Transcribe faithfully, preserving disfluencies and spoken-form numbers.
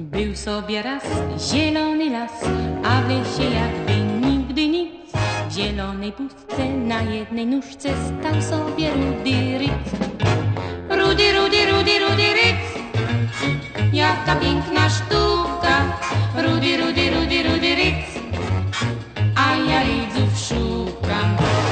Był sobie raz zielony las, a w lesie jakby nigdy nic. W zielonej pustce na jednej nóżce stał sobie Rudy Ryc. Rudy, Rudy, Rudy, Rudy Ryc, jaka piękna sztuka. Rudy, Rudy, Rudy, Rudy